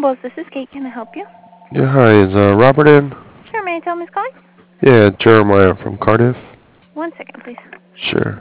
Consumables, this is Kate. Can I help you? Yeah, hi. Is Robert in? Sure, may I tell him who's calling? Yeah, Jeremiah from Cardiff. 1 second, please. Sure.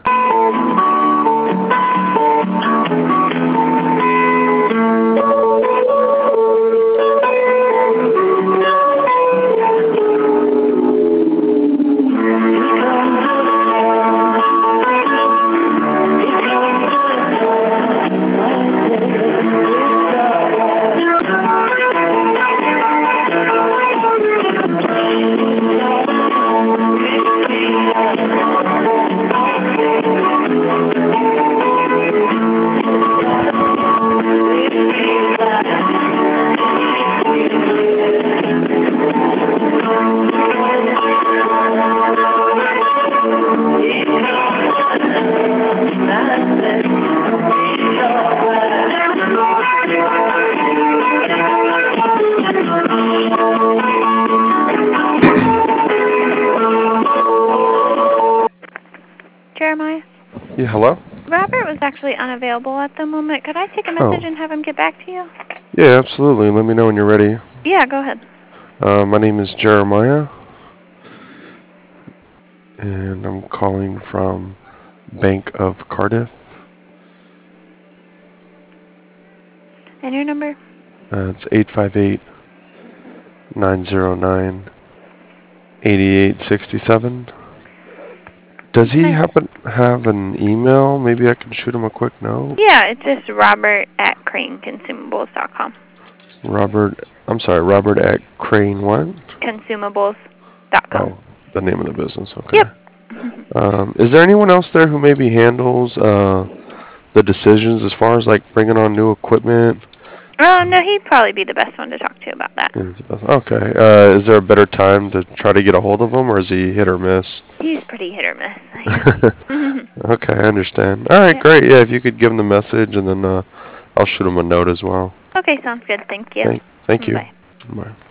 Jeremiah? Yeah, hello? Robert was actually unavailable at the moment. Could I take a message Oh, and have him get back to you? yeah, absolutely. Let me know when you're ready. Yeah, go ahead. My name is Jeremiah, and I'm calling from Bank of Cardiff. And your number? It's 858-909-8867. Does he happen to have an email? Maybe I can shoot him a quick note. Yeah, it's just robert@craneconsumables.com. Robert at Crane what? Consumables.com. Oh, the name of the business, okay. Yep. Is there anyone else there who maybe handles the decisions as far as like bringing on new equipment? No, he'd probably be the best one to talk to about that. Okay. Is there a better time to try to get a hold of him, or is he hit or miss? He's pretty hit or miss. Okay, I understand. All right, great. Yeah, if you could give him the message, and then I'll shoot him a note as well. Okay, sounds good. Thank you. Thank you. Bye. Bye.